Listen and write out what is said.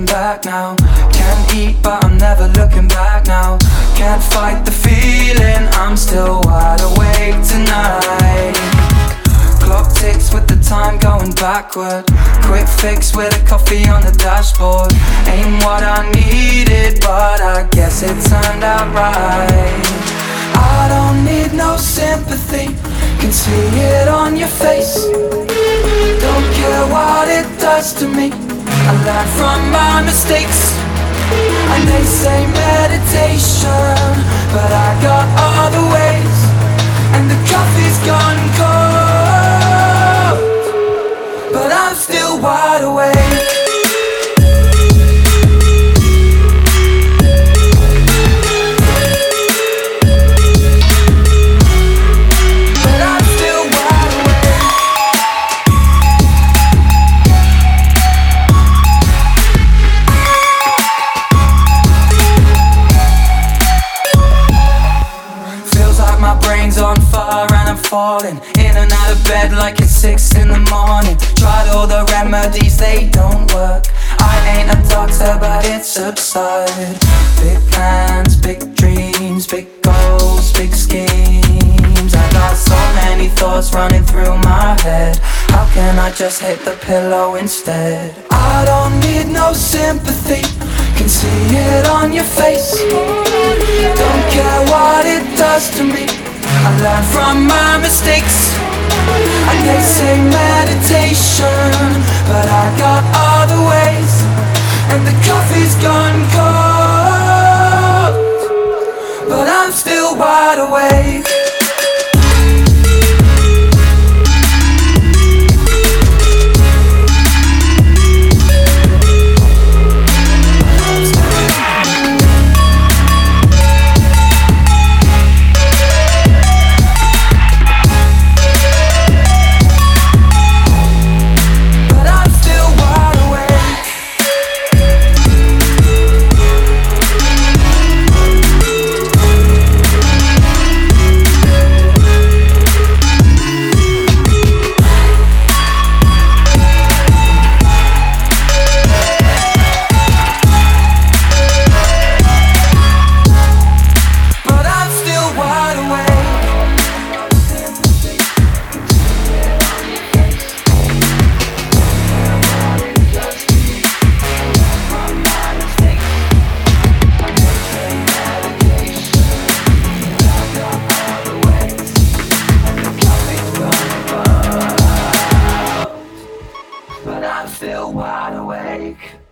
looking back now. Can't eat but I'm never looking back now. Can't fight the feeling, I'm still wide awake tonight. Clock ticks with the time going backward. Quick fix with a coffee on the dashboard. Ain't what I needed, but I guess it turned out right. I don't need no sympathy, can see it on your face. Don't care what it does to me, I learn from my mistakes. And they say meditation, but I got other ways. And the coffee's gone cold, but I'm still wide awake. My brain's on fire and I'm falling in and out of bed like it's 6 in the morning. Tried all the remedies, they don't work. I ain't a doctor but it's absurd. Big plans, big dreams, big goals, big schemes. I got so many thoughts running through my head. How can I just hit the pillow instead? I don't need no sympathy, can see it on your face. Don't care what it does to me, I learn from my mistakes. And they say meditation, but I got other ways. And the coffee's gone cold, but I'm still wide awake. But I'm still wide awake.